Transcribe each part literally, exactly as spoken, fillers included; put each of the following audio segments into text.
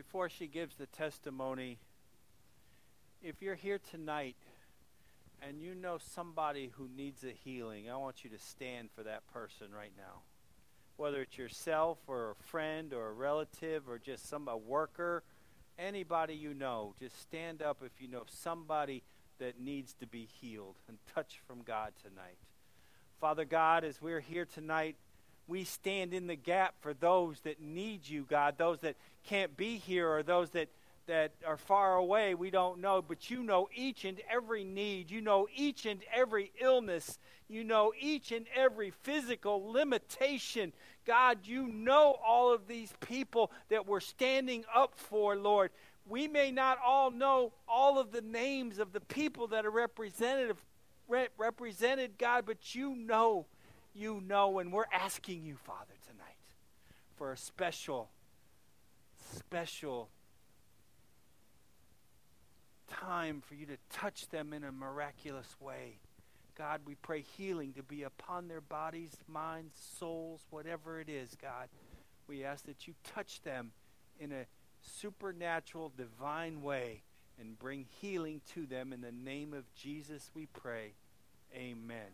before she gives the testimony, if you're here tonight and you know somebody who needs a healing, I want you to stand for that person right now. Whether it's yourself or a friend or a relative or just some a worker, anybody you know, just stand up if you know somebody that needs to be healed and touch from God tonight. Father God, as we're here tonight, we stand in the gap for those that need you, God, those that can't be here or those that, that are far away. We don't know, but you know each and every need. You know each and every illness. You know each and every physical limitation. God, you know all of these people that we're standing up for, Lord. We may not all know all of the names of the people that are representative, re- represented, God, but you know, you know, and we're asking you, Father, tonight for a special, special time for you to touch them in a miraculous way. God, we pray healing to be upon their bodies, minds, souls, whatever it is, God. We ask that you touch them in a supernatural, divine way and bring healing to them. In the name of Jesus we pray. Amen.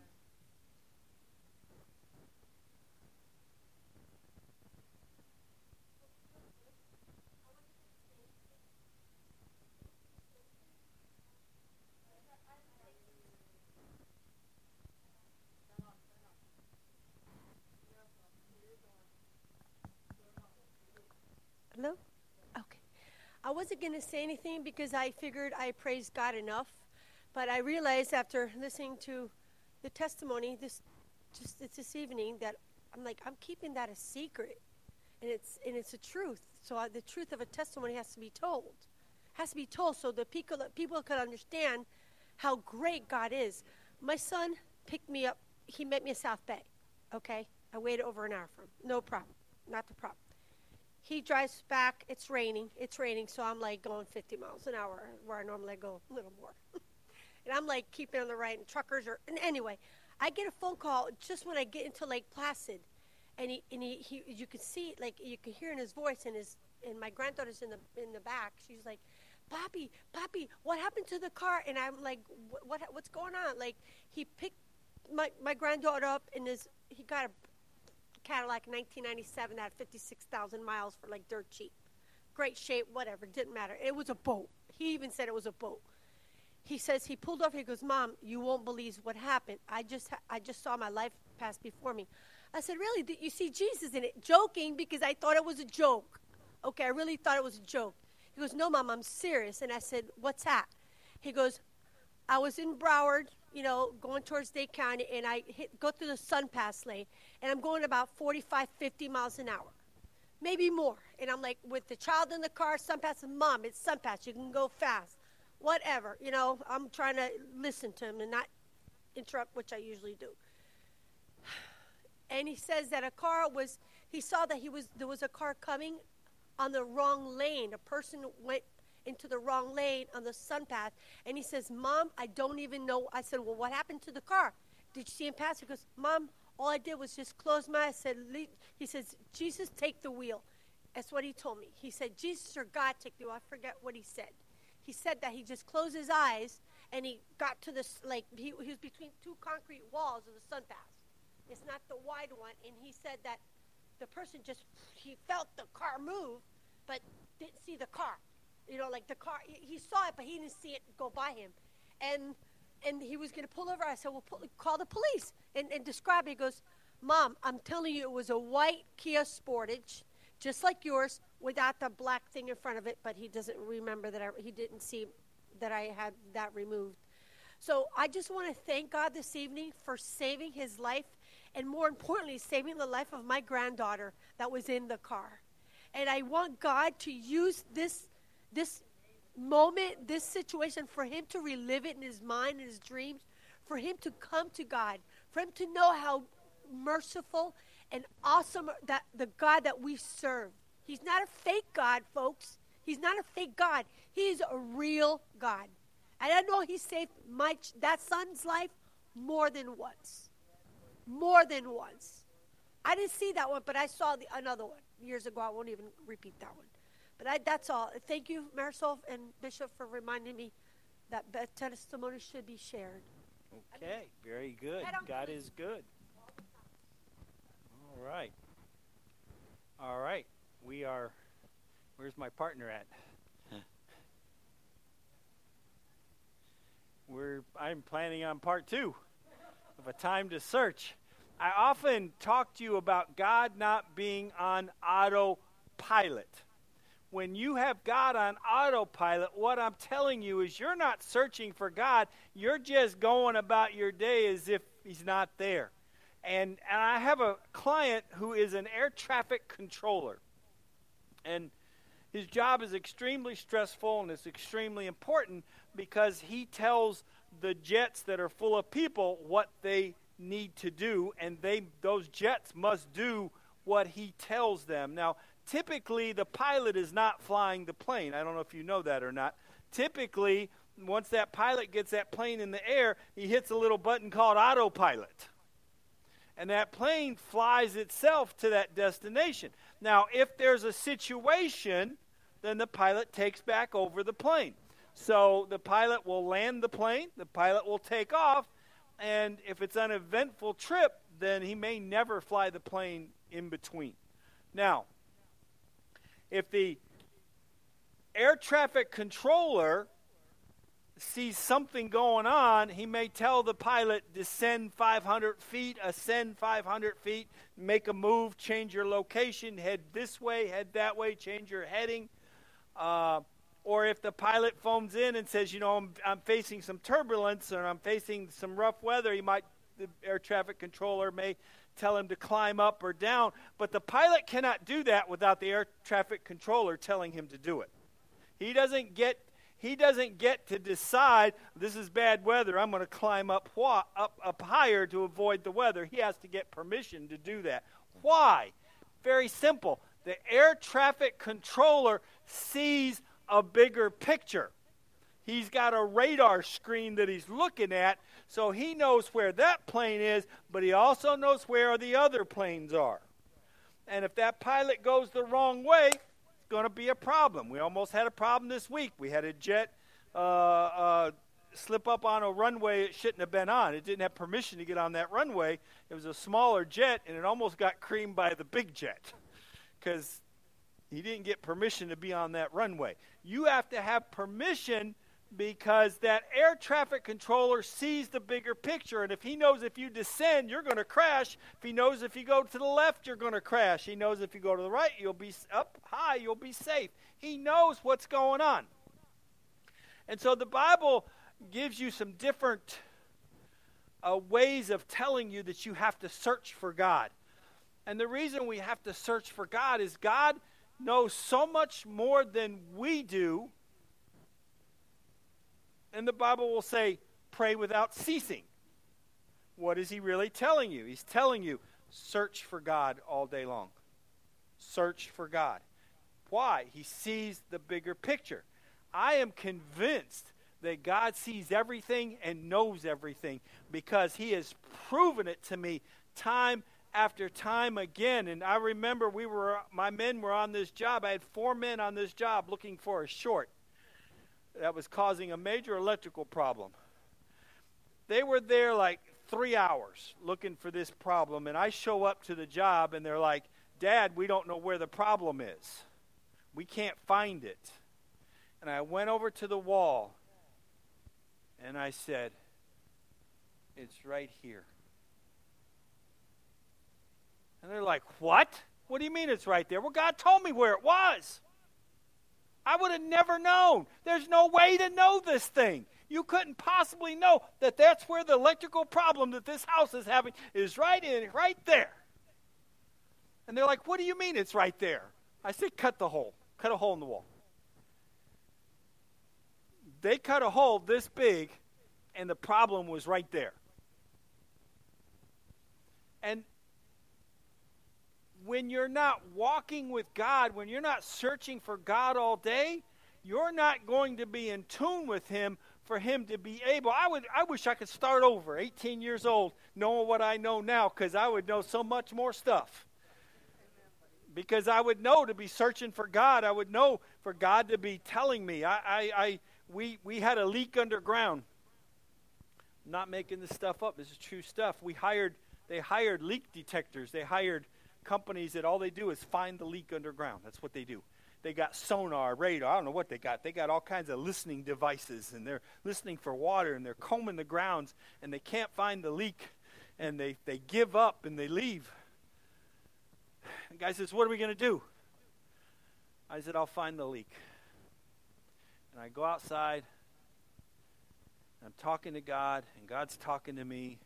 Hello? Okay. I wasn't going to say anything because I figured I praised God enough, but I realized after listening to the testimony this just it's this evening that I'm like, I'm keeping that a secret, and it's and it's a truth. So uh, the truth of a testimony has to be told, has to be told, so the people people can understand how great God is. My son picked me up. He met me in South Bay. Okay, I waited over an hour for him. No problem, not the problem. He drives back. It's raining. It's raining, so I'm like going fifty miles an hour where I normally go a little more. And I'm like keeping on the right, and truckers are. And anyway, I get a phone call just when I get into Lake Placid, and he and he, he you can see, like, you can hear in his voice, and his and my granddaughter's in the in the back. She's like, "Papi, Papi, what happened to the car?" And I'm like, "What, what what's going on?" Like, he picked my my granddaughter up in his. He got a Cadillac nineteen ninety-seven that had fifty-six thousand miles for like dirt cheap. Great shape, whatever, didn't matter. It was a boat. He even said it was a boat. He says he pulled over. He goes, "Mom, you won't believe what happened. I just I just saw my life pass before me." I said, "Really? Did you see Jesus in it?" Joking, because I thought it was a joke. Okay, I really thought it was a joke. He goes, "No, Mom, I'm serious." And I said, "What's that?" He goes, "I was in Broward, you know, going towards Dade County, and I hit, go through the Sun Pass lane, and I'm going about forty-five, fifty miles an hour, maybe more. And I'm like, with the child in the car, Sun Pass, Mom, it's Sun Pass. You can go fast, whatever. You know, I'm trying to listen to him and not interrupt, which I usually do. And he says that a car was, he saw that he was there was a car coming on the wrong lane. A person went into the wrong lane on the Sun Path, and he says, "Mom, I don't even know." I said, "Well, what happened to the car? Did you see him pass?" He goes, "Mom, all I did was just close my eyes." I said, Le-. He says, "Jesus, take the wheel." That's what he told me. He said, "Jesus or God, take the wheel." I forget what he said. He said that he just closed his eyes, and he got to this, like, he, he was between two concrete walls of the Sun Path. It's not the wide one, and he said that the person just, he felt the car move, but didn't see the car. You know, like the car, he, he saw it, but he didn't see it go by him. And and he was going to pull over. I said, "Well, pull, call the police and, and describe it." He goes, "Mom, I'm telling you, it was a white Kia Sportage, just like yours, without the black thing in front of it." But he doesn't remember that I, he didn't see that I had that removed. So I just want to thank God this evening for saving his life, and more importantly, saving the life of my granddaughter that was in the car. And I want God to use this this moment, this situation, for him to relive it in his mind and his dreams, for him to come to God, for him to know how merciful and awesome that the God that we serve. He's not a fake God, folks. He's not a fake God. He is a real God. And I know he saved my that son's life more than once. More than once. I didn't see that one, but I saw the, another one years ago. I won't even repeat that one. But I, that's all. Thank you, Marisol and Bishop, for reminding me that that testimony should be shared. Okay, very good. God is good. All right. All right. We are, where's my partner at? We're, I'm planning on part two of A Time to Search. I often talk to you about God not being on autopilot. When you have God on autopilot, what I'm telling you is you're not searching for God. You're just going about your day as if he's not there. And, and I have a client who is an air traffic controller. And his job is extremely stressful and it's extremely important because he tells the jets that are full of people what they need to do, and they those jets must do what he tells them. Now, typically, the pilot is not flying the plane. I don't know if you know that or not. Typically, once that pilot gets that plane in the air, he hits a little button called autopilot. And that plane flies itself to that destination. Now, if there's a situation, then the pilot takes back over the plane. So the pilot will land the plane, the pilot will take off, and if it's an eventful trip, then he may never fly the plane in between. Now, if the air traffic controller sees something going on, he may tell the pilot, descend five hundred feet, ascend five hundred feet, make a move, change your location, head this way, head that way, change your heading. Uh, or if the pilot phones in and says, you know, I'm, I'm facing some turbulence or I'm facing some rough weather, he might, the air traffic controller may tell him to climb up or down. But the pilot cannot do that without the air traffic controller telling him to do it. He doesn't get He doesn't get to decide, this is bad weather, I'm going to climb up, up up higher to avoid the weather. He has to get permission to do that. Why? Very simple. The air traffic controller sees a bigger picture. He's got a radar screen that he's looking at, so he knows where that plane is, but he also knows where the other planes are. And if that pilot goes the wrong way, going to be a problem. We almost had a problem this week. We had a jet uh, uh, slip up on a runway it shouldn't have been on. It didn't have permission to get on that runway. It was a smaller jet, and it almost got creamed by the big jet because he didn't get permission to be on that runway. You have to have permission because that air traffic controller sees the bigger picture, and if he knows if you descend, you're going to crash. If he knows if you go to the left, you're going to crash. He knows if you go to the right, you'll be up high, you'll be safe. He knows what's going on. And so the Bible gives you some different uh, ways of telling you that you have to search for God. And the reason we have to search for God is God knows so much more than we do. And the Bible will say, pray without ceasing. What is he really telling you? He's telling you, search for God all day long. Search for God. Why? He sees the bigger picture. I am convinced that God sees everything and knows everything because he has proven it to me time after time again. And I remember we were, my men were on this job. I had four men on this job looking for a short that was causing a major electrical problem. They were there like three hours looking for this problem, and I show up to the job, and they're like, Dad, we don't know where the problem is. We can't find it. And I went over to the wall, and I said, it's right here. And they're like, what? What do you mean it's right there? Well, God told me where it was. I would have never known. There's no way to know this thing. You couldn't possibly know that that's where the electrical problem that this house is having is right in, right there. And they're like, what do you mean it's right there? I said, cut the hole. Cut a hole in the wall. They cut a hole this big, and the problem was right there. And when you're not walking with God, when you're not searching for God all day, you're not going to be in tune with him for him to be able. I would. I wish I could start over, eighteen years old, knowing what I know now, because I would know so much more stuff. because I would know to be searching for God. I would know for God to be telling me. I, I, I we, we had a leak underground. I'm not making this stuff up. This is true stuff. We hired, they hired leak detectors. They hired companies that all they do is find the leak underground. That's what they do. They got sonar, radar. I don't know what they got. They got all kinds of listening devices, and they're listening for water, and they're combing the grounds, and they can't find the leak, and they, they give up, and they leave. The guy says, what are we going to do? I said, I'll find the leak. And I go outside, and I'm talking to God, and God's talking to me.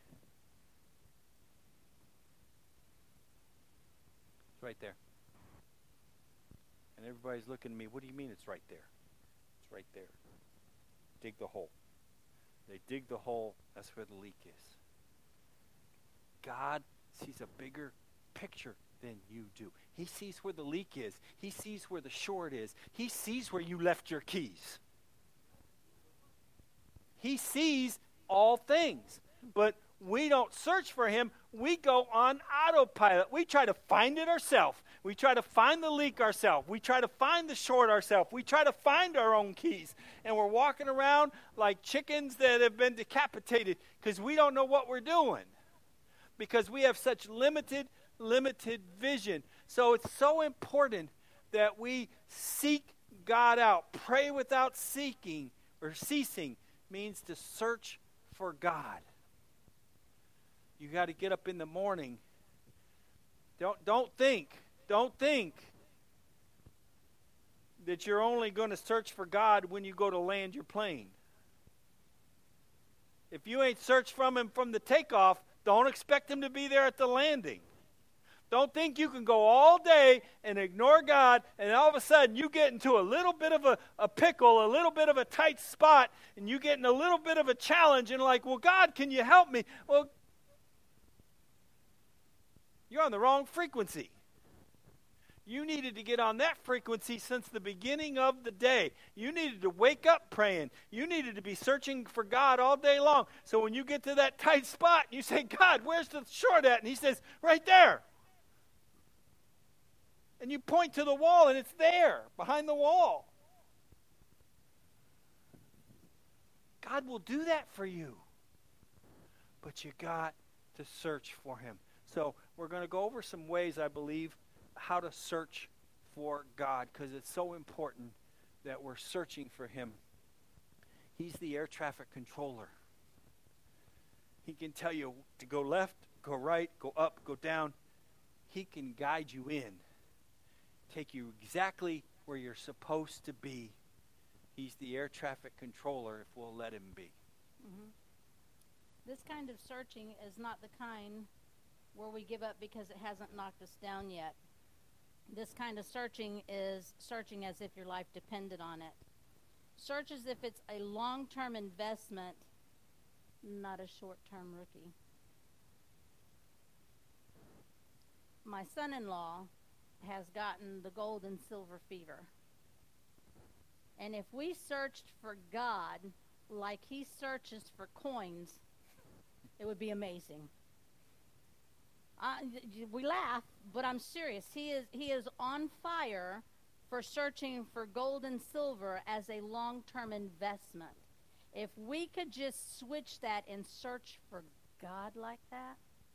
It's right there. And everybody's looking at me, what do you mean it's right there? It's right there. Dig the hole. They dig the hole, that's where the leak is. God sees a bigger picture than you do. He sees where the leak is. He sees where the short is. He sees where you left your keys. He sees all things. But we don't search for him. We go on autopilot. We try to find it ourselves. We try to find the leak ourselves. We try to find the short ourselves. We try to find our own keys. And we're walking around like chickens that have been decapitated because we don't know what we're doing. Because we have such limited, limited vision. So it's so important that we seek God out. Pray without seeking or ceasing means to search for God. You got to get up in the morning. Don't don't think. Don't think that you're only going to search for God when you go to land your plane. If you ain't searched from him from the takeoff, don't expect him to be there at the landing. Don't think you can go all day and ignore God, and all of a sudden you get into a little bit of a, a pickle, a little bit of a tight spot, and you get in a little bit of a challenge, and like, well, God, can you help me? Well, you're on the wrong frequency. You needed to get on that frequency since the beginning of the day. You needed to wake up praying. You needed to be searching for God all day long. So when you get to that tight spot, you say, God, where's the short at? And he says, right there. And you point to the wall, and it's there, behind the wall. God will do that for you. But you got to search for him. So we're going to go over some ways, I believe, how to search for God, because it's so important that we're searching for him. He's the air traffic controller. He can tell you to go left, go right, go up, go down. He can guide you in, take you exactly where you're supposed to be. He's the air traffic controller if we'll let him be. Mm-hmm. This kind of searching is not the kind where we give up because it hasn't knocked us down yet. This kind of searching is searching as if your life depended on it. Search as if it's a long-term investment, not a short-term rookie. My son-in-law has gotten the gold and silver fever. And if we searched for God like he searches for coins, it would be amazing. Uh, we laugh, but I'm serious. He is he is on fire for searching for gold and silver as a long-term investment. If we could just switch that and search for God like that,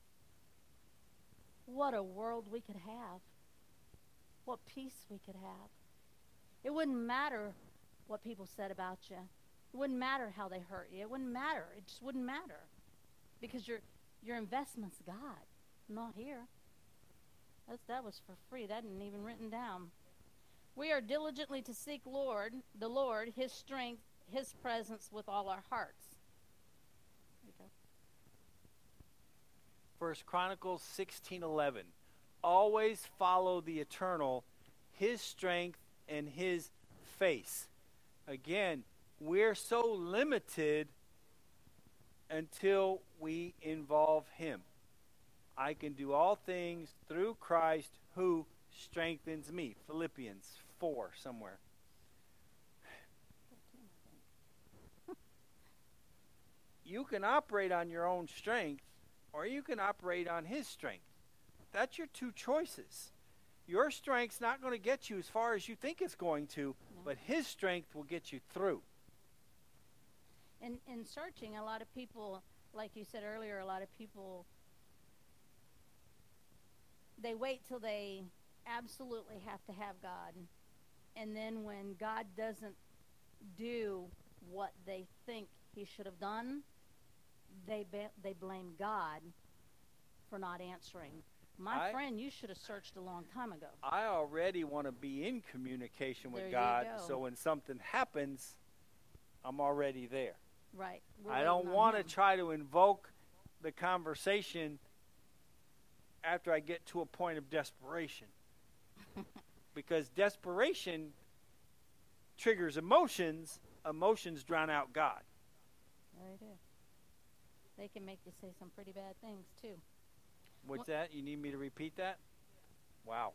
what a world we could have. What peace we could have. It wouldn't matter what people said about you. It wouldn't matter how they hurt you. It wouldn't matter. It just wouldn't matter. Because your your investment's God. Not here. That's, that was for free. That isn't even written down. We are diligently to seek Lord, the Lord, his strength, his presence with all our hearts. There you go. First Chronicles sixteen eleven. Always follow the eternal, his strength and his face. Again, we're so limited until we involve him. I can do all things through Christ who strengthens me. Philippians four somewhere. You can operate on your own strength, or you can operate on his strength. That's your two choices. Your strength's not going to get you as far as you think it's going to, No. but his strength will get you through. In, in searching, a lot of people, like you said earlier, a lot of people, they wait till they absolutely have to have God. And then when God doesn't do what they think he should have done, they ba- they blame God for not answering. My I, friend, you should have searched a long time ago. I already want to be in communication with There you God, go. so when something happens, I'm already there. Right. We're I don't waiting on want to him. try to invoke the conversation after I get to a point of desperation. Because desperation triggers emotions. Emotions drown out God. They do. They can make you say some pretty bad things, too. What's that? You need me to repeat that? Wow.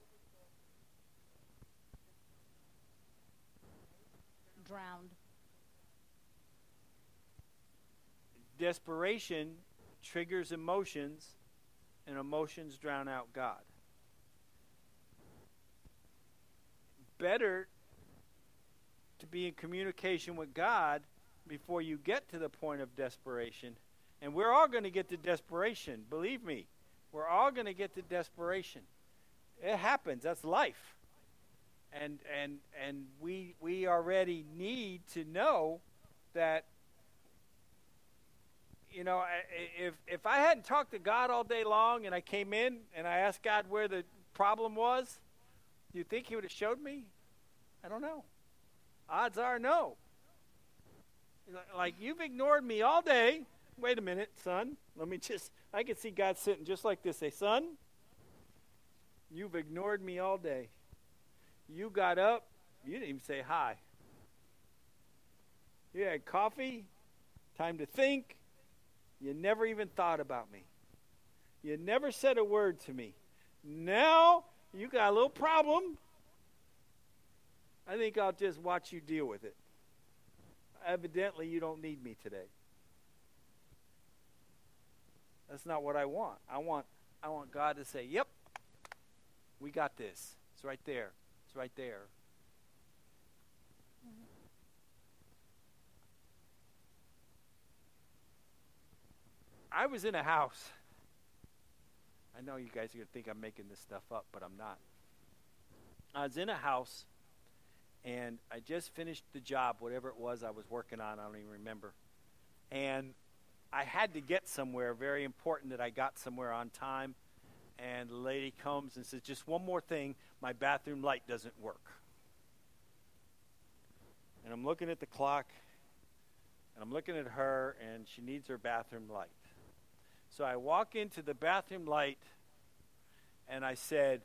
Drowned. Desperation triggers emotions, and emotions drown out God. Better to be in communication with God before you get to the point of desperation. And we're all going to get to desperation. Believe me, we're all going to get to desperation. It happens. That's life. And and and we we already need to know that, you know, if if I hadn't talked to God all day long and I came in and I asked God where the problem was, do you think he would have showed me? I don't know. Odds are no. Like, you've ignored me all day. Wait a minute, son. Let me just, I can see God sitting just like this. Say, son, you've ignored me all day. You got up. You didn't even say hi. You had coffee, time to think. You never even thought about me. You never said a word to me. Now you got a little problem. I think I'll just watch you deal with it. Evidently, you don't need me today. That's not what I want. I want I want God to say, yep, we got this. It's right there. It's right there. I was in a house. I know you guys are going to think I'm making this stuff up, but I'm not. I was in a house, and I just finished the job, whatever it was I was working on. I don't even remember. And I had to get somewhere, very important that I got somewhere on time. And the lady comes and says, just one more thing, my bathroom light doesn't work. And I'm looking at the clock, and I'm looking at her, and she needs her bathroom light. So I walk into the bathroom light, and I said,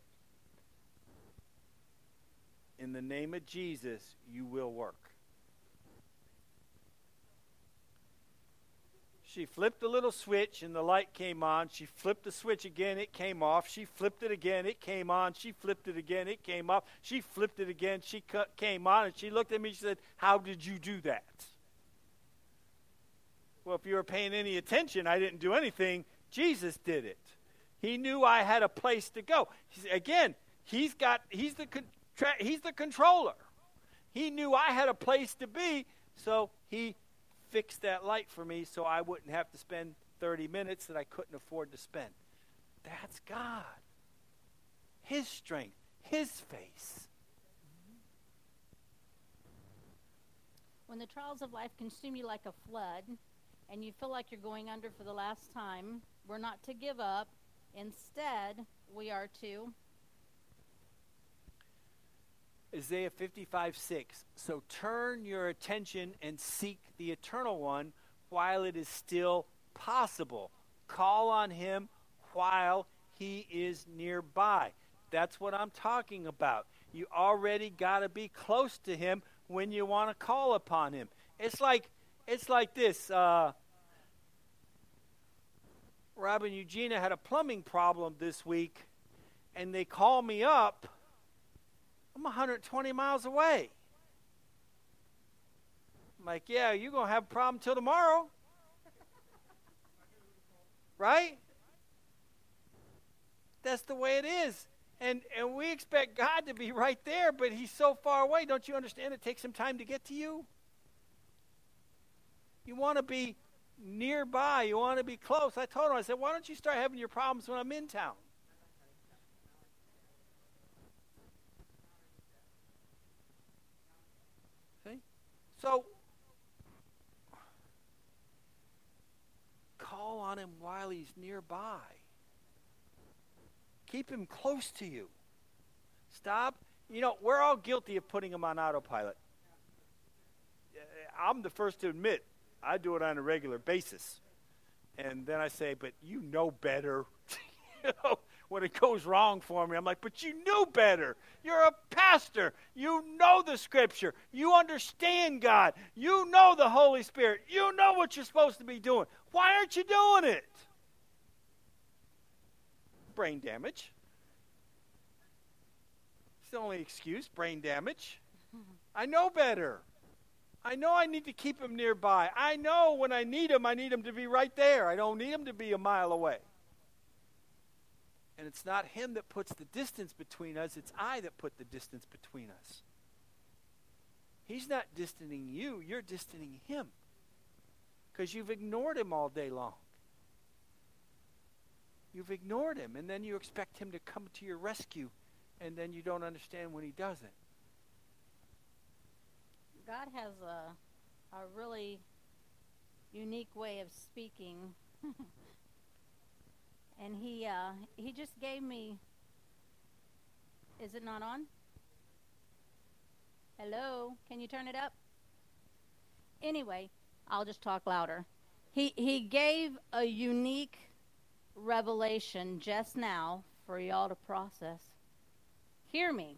in the name of Jesus, you will work. She flipped a little switch, and the light came on. She flipped the switch again, it came off. She flipped it again, it came on. She flipped it again, it came off. She flipped it again, she cut, came on, and she looked at me, she said, how did you do that? Well, if you were paying any attention, I didn't do anything. Jesus did it. He knew I had a place to go. He's, again, he's got he's the contra- he's the controller. He knew I had a place to be, so he fixed that light for me so I wouldn't have to spend thirty minutes that I couldn't afford to spend. That's God. His strength, his face. When the trials of life consume you like a flood, and you feel like you're going under for the last time, we're not to give up. Instead, we are to Isaiah fifty-five six. So turn your attention and seek the Eternal One while it is still possible. Call on him while he is nearby. That's what I'm talking about. You already got to be close to him when you want to call upon him. It's like it's like this. Uh, Rob and Eugenia had a plumbing problem this week, and they called me up. I'm one hundred twenty miles away. I'm like, yeah, you're going to have a problem till tomorrow. Right? That's the way it is. And and we expect God to be right there, but he's so far away. Don't you understand? It takes some time to get to you. You want to be nearby. You want to be close. I told him, I said, why don't you start having your problems when I'm in town? See? So, call on him while he's nearby. Keep him close to you. Stop. You know, we're all guilty of putting him on autopilot. I'm the first to admit, I do it on a regular basis. And then I say, but you know better. You know, when it goes wrong for me, I'm like, but you knew better. You're a pastor. You know the scripture. You understand God. You know the Holy Spirit. You know what you're supposed to be doing. Why aren't you doing it? Brain damage. It's the only excuse, brain damage. I know better. I know I need to keep him nearby. I know when I need him, I need him to be right there. I don't need him to be a mile away. And it's not him that puts the distance between us. It's I that put the distance between us. He's not distancing you. You're distancing him. Because you've ignored him all day long. You've ignored him. And then you expect him to come to your rescue. And then you don't understand when he doesn't. God has a, a really unique way of speaking. And he uh, he just gave me, is it not on? Hello? Can you turn it up? Anyway, I'll just talk louder. He he gave a unique revelation just now for y'all to process. Hear me.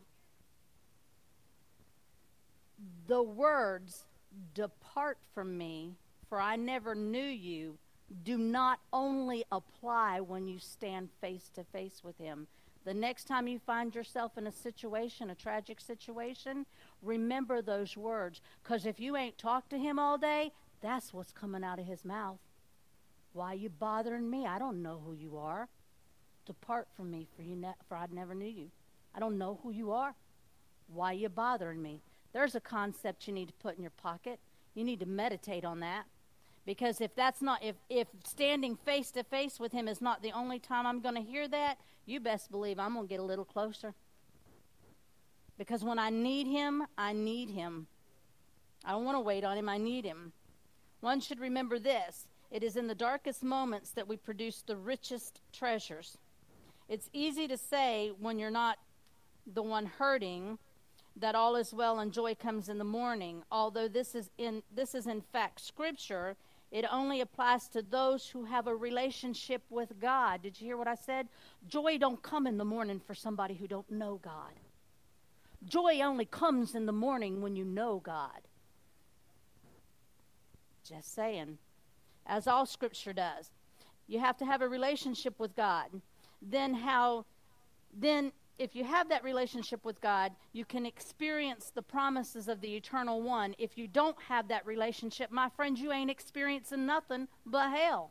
The words, "Depart from me, for I never knew you," do not only apply when you stand face to face with him. The next time you find yourself in a situation, a tragic situation, remember those words. Because if you ain't talked to him all day, that's what's coming out of his mouth. Why you bothering me? I don't know who you are. Depart from me, for you ne- for I never knew you. I don't know who you are. Why you bothering me? There's a concept you need to put in your pocket. You need to meditate on that. Because if that's not, if, if standing face to face with him is not the only time I'm going to hear that, you best believe I'm going to get a little closer. Because when I need him, I need him. I don't want to wait on him, I need him. One should remember this. It is in the darkest moments that we produce the richest treasures. It's easy to say when you're not the one hurting that all is well and joy comes in the morning. Although this is in this is in fact scripture, it only applies to those who have a relationship with God. Did you hear what I said? Joy don't come in the morning for somebody who don't know God. Joy only comes in the morning when you know God. Just saying. As all scripture does. You have to have a relationship with God. Then how then if you have that relationship with God, you can experience the promises of the Eternal One. If you don't have that relationship, my friends, you ain't experiencing nothing but hell.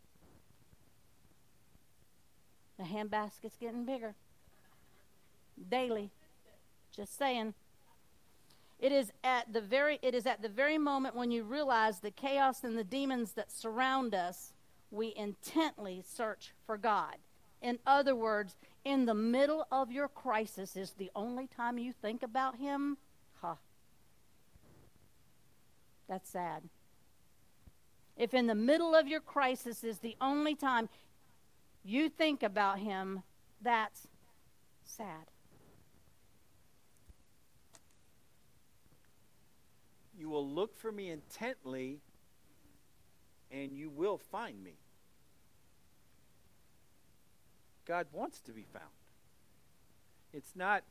The handbasket's getting bigger. Daily. Just saying. It is at the very it is at the very moment when you realize the chaos and the demons that surround us, we intently search for God. In other words, in the middle of your crisis is the only time you think about him? Huh. That's sad. If in the middle of your crisis is the only time you think about him, that's sad. You will look for me intently, and you will find me. God wants to be found. It's not,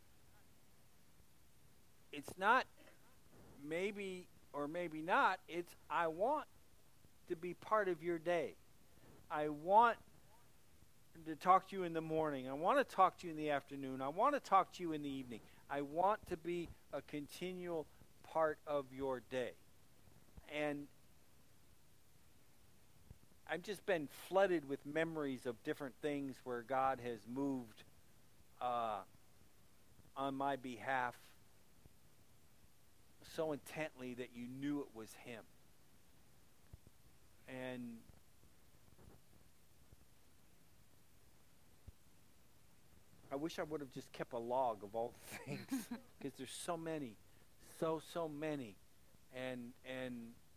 it's not maybe or maybe not. It's I want to be part of your day. I want to talk to you in the morning. I want to talk to you in the afternoon. I want to talk to you in the evening. I want to be a continual part of your day. And I've just been flooded with memories of different things where God has moved uh, on my behalf so intently that you knew it was him. And I wish I would have just kept a log of all the things, because there's so many, so, so many. And, and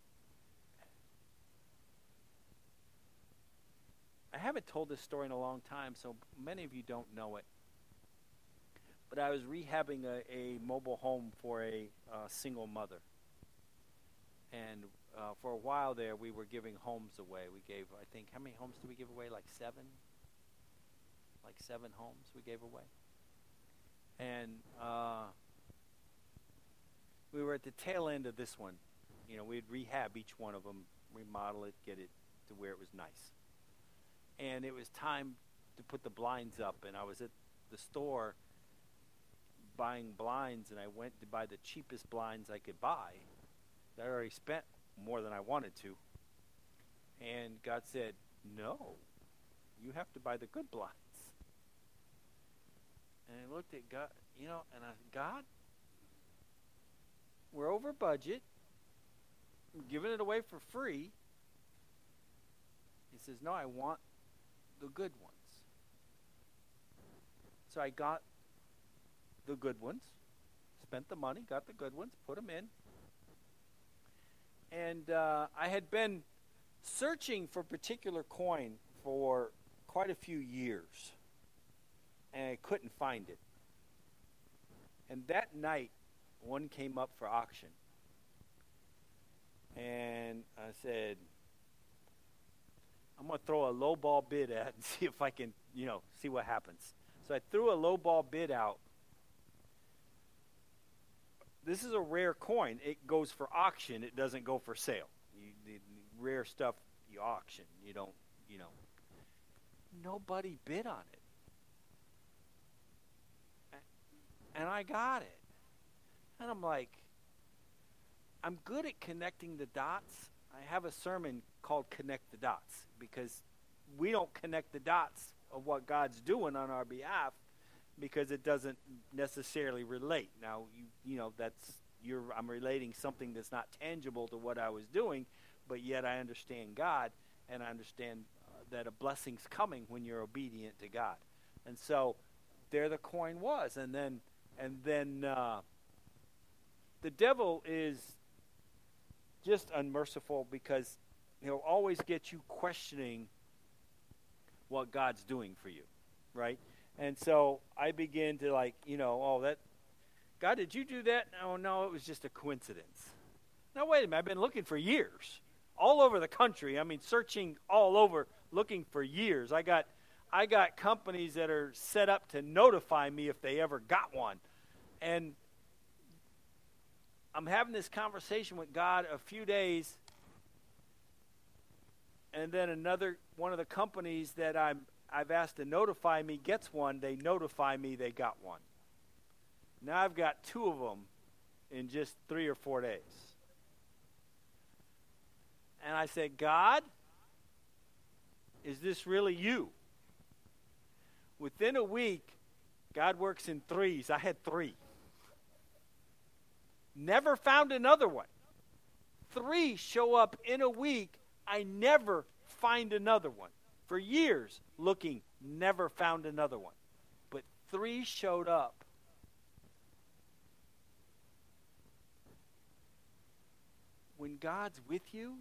I haven't told this story in a long time, so many of you don't know it. But I was rehabbing a, a mobile home for a uh, single mother. And uh, for a while there, we were giving homes away. We gave, I think, how many homes did we give away? Like seven? Like seven homes we gave away. And uh, we were at the tail end of this one. You know, we'd rehab each one of them, remodel it, get it to where it was nice. And it was time to put the blinds up. And I was at the store buying blinds, and I went to buy the cheapest blinds I could buy. I already spent more than I wanted to. And God said, no, you have to buy the good blinds. And I looked at God, you know, and I said, God, we're over budget. I'm giving it away for free. He says, no, I want the good ones. So I got the good ones, spent the money, got the good ones, put them in. And uh, I had been searching for a particular coin for quite a few years, and I couldn't find it. And that night, one came up for auction. And I said, I'm going to throw a low ball bid at and see if I can, you know, see what happens. So I threw a low ball bid out. This is a rare coin. It goes for auction. It doesn't go for sale. You, the, the rare stuff you auction. You don't, you know. Nobody bid on it. And I got it. And I'm like, I'm good at connecting the dots. I have a sermon called Connect the Dots, because we don't connect the dots of what God's doing on our behalf, because it doesn't necessarily relate. Now, you you know, that's you're I'm relating something that's not tangible to what I was doing, but yet I understand God, and I understand uh, that a blessing's coming when you're obedient to God. And so there the coin was. And then and then uh, the devil is just unmerciful, because he'll always get you questioning what God's doing for you, right? And so I begin to, like, you know, oh, that, God, did you do that? No, no, it was just a coincidence. Now, wait a minute, I've been looking for years, all over the country. I mean, searching all over, looking for years. I got, I got companies that are set up to notify me if they ever got one. And I'm having this conversation with God a few days, and then another one of the companies that I'm I've asked to notify me gets one. They notify me they got one. Now I've got two of them in just three or four days. And I said, God, is this really you? Within a week, God works in threes. I had three. Never found another one. Three show up in a week. I never find another one. For years, looking, never found another one. But three showed up. When God's with you,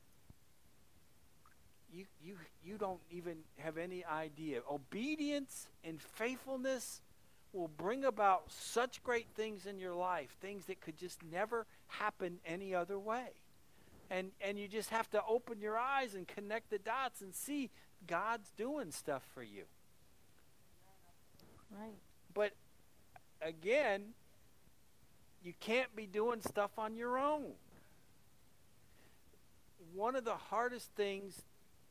you, you, you don't even have any idea. Obedience and faithfulness will bring about such great things in your life, things that could just never happen any other way. And and you just have to open your eyes and connect the dots and see God's doing stuff for you. Right. But again, you can't be doing stuff on your own. One of the hardest things,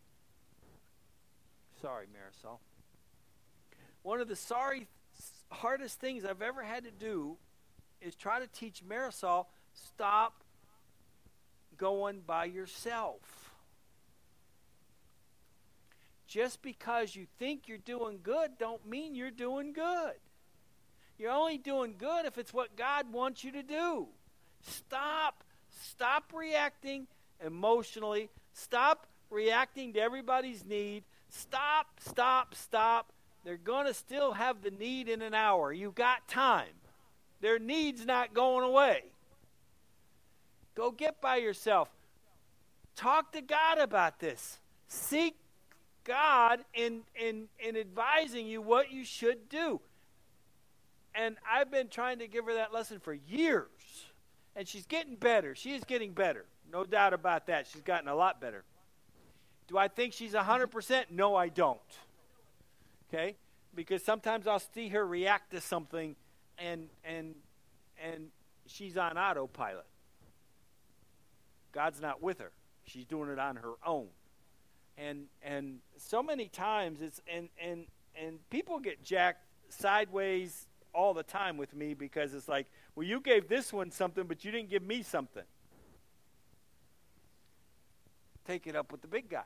sorry, Marisol. One of the sorry hardest things I've ever had to do is try to teach Marisol, stop going by yourself. just because you think you're doing good don't mean you're doing good. You're only doing good if it's what God wants you to do. Stop. Stop reacting emotionally. Stop reacting to everybody's need. Stop, stop, stop. They're going to still have the need in an hour. You've got time. Their need's not going away. Go get by yourself. Talk to God about this. Seek God in, in, in advising you what you should do. And I've been trying to give her that lesson for years. And she's getting better. She is getting better. No doubt about that. She's gotten a lot better. Do I think she's one hundred percent? No, I don't. Okay? Because sometimes I'll see her react to something and and and she's on autopilot. God's not with her. She's doing it on her own. And and so many times it's and and and people get jacked sideways all the time with me because it's like, well, you gave this one something, but you didn't give me something. Take it up with the big guy.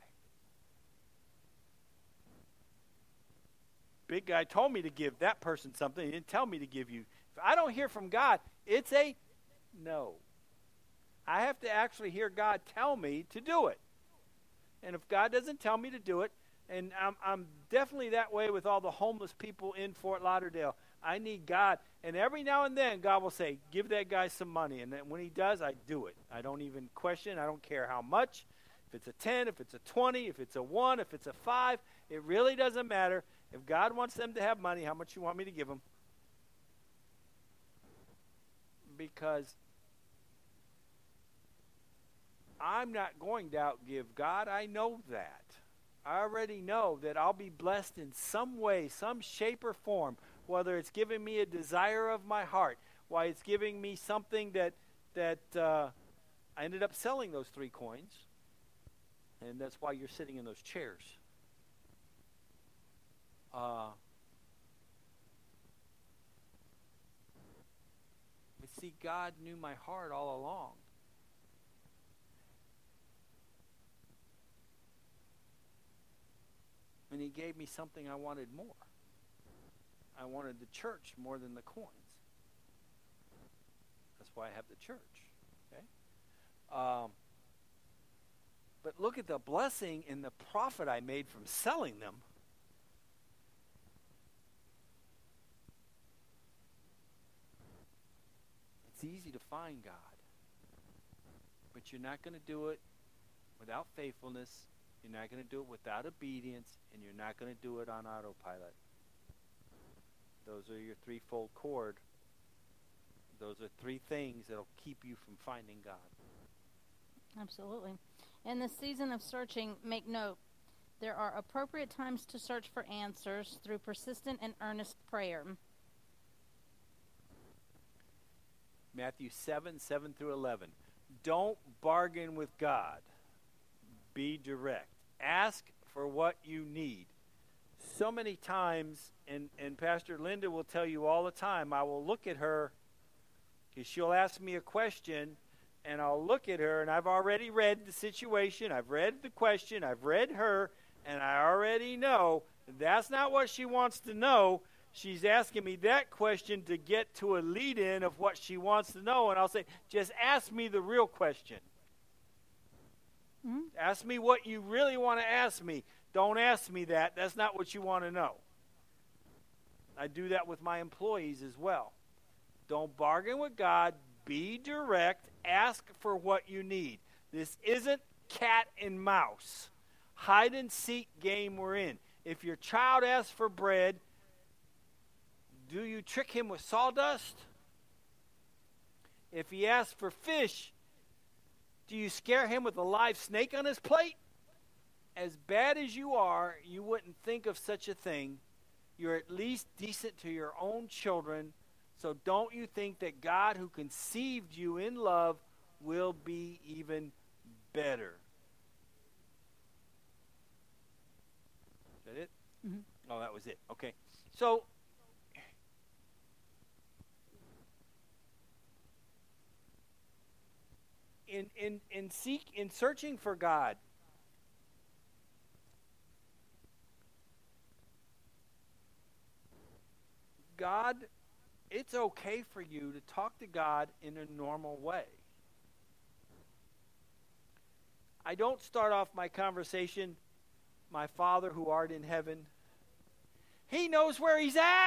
Big guy told me to give that person something. He didn't tell me to give you. If I don't hear from God, it's a no. I have to actually hear God tell me to do it. And if God doesn't tell me to do it, and I'm, I'm definitely that way with all the homeless people in Fort Lauderdale, I need God. And every now and then, God will say, give that guy some money. And then when he does, I do it. I don't even question. I don't care how much. If it's a ten, if it's a twenty, if it's a one, if it's a five, it really doesn't matter. If God wants them to have money, how much you want me to give them? Because I'm not going to outgive God. I know that. I already know that I'll be blessed in some way, some shape or form, whether it's giving me a desire of my heart, why it's giving me something that that uh, I ended up selling those three coins, and that's why you're sitting in those chairs. Uh, but see, God knew my heart all along. And he gave me something I wanted more. I wanted the church more than the coins. That's why I have the church. Okay? Um, but look at the blessing and the profit I made from selling them. It's easy to find God. But you're not going to do it without faithfulness. You're not going to do it without obedience, and you're not going to do it on autopilot. Those are your threefold cord. Those are three things that will keep you from finding God. Absolutely. In the season of searching, make note, there are appropriate times to search for answers through persistent and earnest prayer. Matthew seven, seven through eleven. Don't bargain with God. Be direct. Ask for what you need. So many times, and, and Pastor Linda will tell you all the time, I will look at her, because she'll ask me a question, and I'll look at her, and I've already read the situation, I've read the question, I've read her, and I already know that's not what she wants to know. She's asking me that question to get to a lead-in of what she wants to know, and I'll say, just ask me the real question. Mm-hmm. Ask me what you really want to ask me. Don't ask me that. That's not what you want to know. I do that with my employees as well. Don't bargain with God. Be direct. Ask for what you need. This isn't cat and mouse, hide and seek game we're in. If your child asks for bread, do you trick him with sawdust? If he asks for fish, do you scare him with a live snake on his plate? As bad as you are, you wouldn't think of such a thing. You're at least decent to your own children. So don't you think that God, who conceived you in love, will be even better? Is that it? Mm-hmm. Oh, that was it. Okay. So in in in seek in searching for God, God, it's okay for you to talk to God in a normal way. I don't start off my conversation, my Father who art in heaven. He knows where he's at.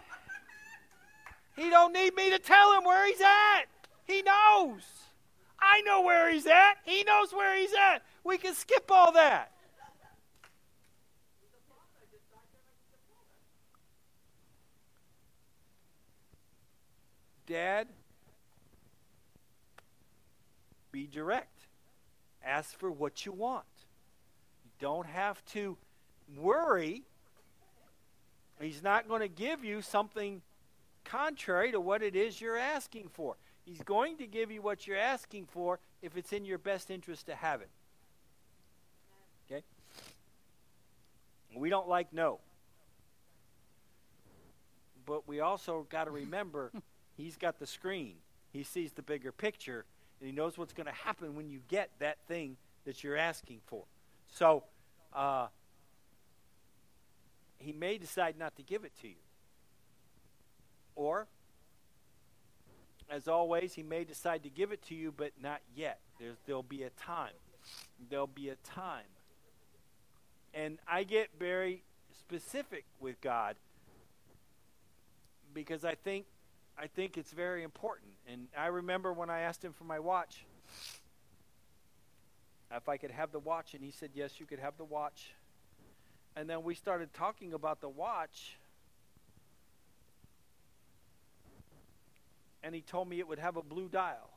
He don't need me to tell him where he's at. He knows. I know where he's at. He knows where he's at. We can skip all that. Dad, be direct. Ask for what you want. You don't have to worry. He's not going to give you something contrary to what it is you're asking for. He's going to give you what you're asking for if it's in your best interest to have it. Okay? We don't like no. But we also got to remember he's got the screen. He sees the bigger picture, and he knows what's going to happen when you get that thing that you're asking for. So, uh, he may decide not to give it to you. Or, as always, he may decide to give it to you, but not yet. There's, there'll be a time. There'll be a time. And I get very specific with God because I think I think it's very important. And I remember when I asked him for my watch, if I could have the watch, and he said, yes, you could have the watch. And then we started talking about the watch, and he told me it would have a blue dial.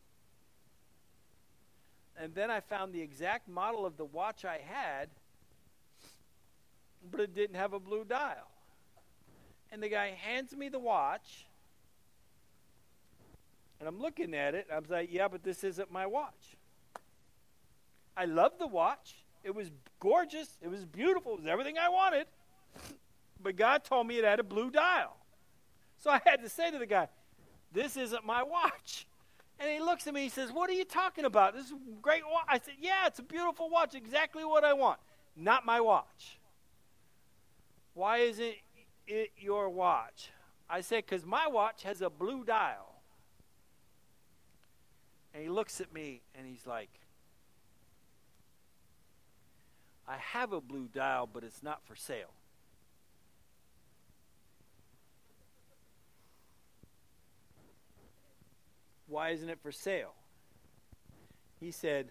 And then I found the exact model of the watch I had, but it didn't have a blue dial. And the guy hands me the watch, and I'm looking at it, and I was like, yeah, but this isn't my watch. I love the watch. It was gorgeous. It was beautiful. It was everything I wanted. But God told me it had a blue dial. So I had to say to the guy, this isn't my watch. And he looks at me, he says, what are you talking about? This is a great watch. I said, yeah, it's a beautiful watch, exactly what I want. Not my watch. Why isn't it your watch? I said, because my watch has a blue dial. And he looks at me, and he's like, I have a blue dial, but it's not for sale. Why isn't it for sale? He said,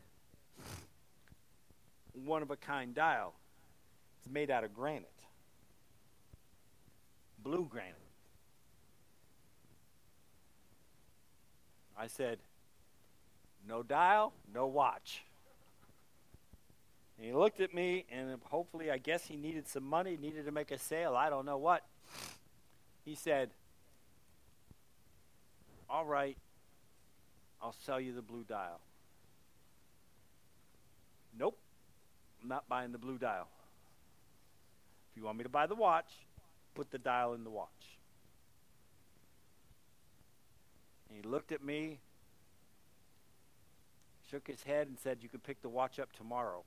one-of-a-kind dial. It's made out of granite. Blue granite. I said, no dial, no watch. And he looked at me, and hopefully, I guess he needed some money, needed to make a sale, I don't know what. He said, all right, I'll sell you the blue dial. Nope, I'm not buying the blue dial. If you want me to buy the watch, put the dial in the watch. And he looked at me, shook his head, and said, you can pick the watch up tomorrow.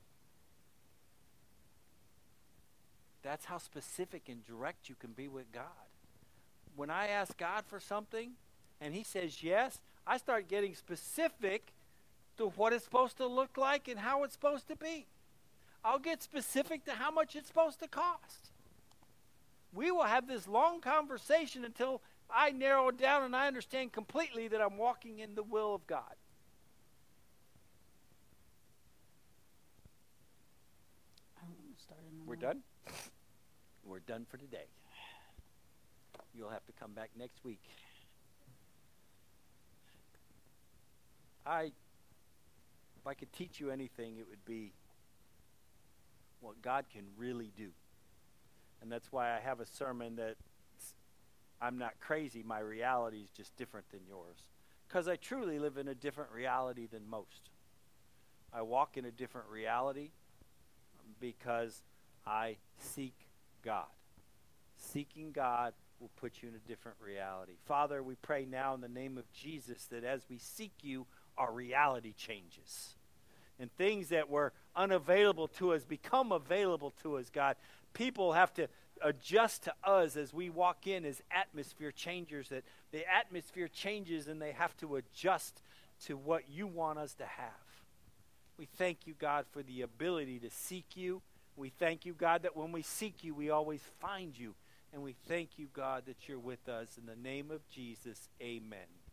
That's how specific and direct you can be with God. When I ask God for something, and he says yes, I start getting specific to what it's supposed to look like and how it's supposed to be. I'll get specific to how much it's supposed to cost. We will have this long conversation until I narrow it down and I understand completely that I'm walking in the will of God. I don't want to start another We're one. done? We're done for today. You'll have to come back next week. I, if I could teach you anything, it would be what God can really do. And that's why I have a sermon that I'm not crazy. My reality is just different than yours. Because I truly live in a different reality than most. I walk in a different reality because I seek God. Seeking God will put you in a different reality. Father, we pray now in the name of Jesus that as we seek you, our reality changes. And things that were unavailable to us become available to us, God. People have to adjust to us as we walk in as atmosphere changers, that the atmosphere changes and they have to adjust to what you want us to have. We thank you, God, for the ability to seek you. We thank you, God, that when we seek you, we always find you. And we thank you, God, that you're with us. In the name of Jesus, amen.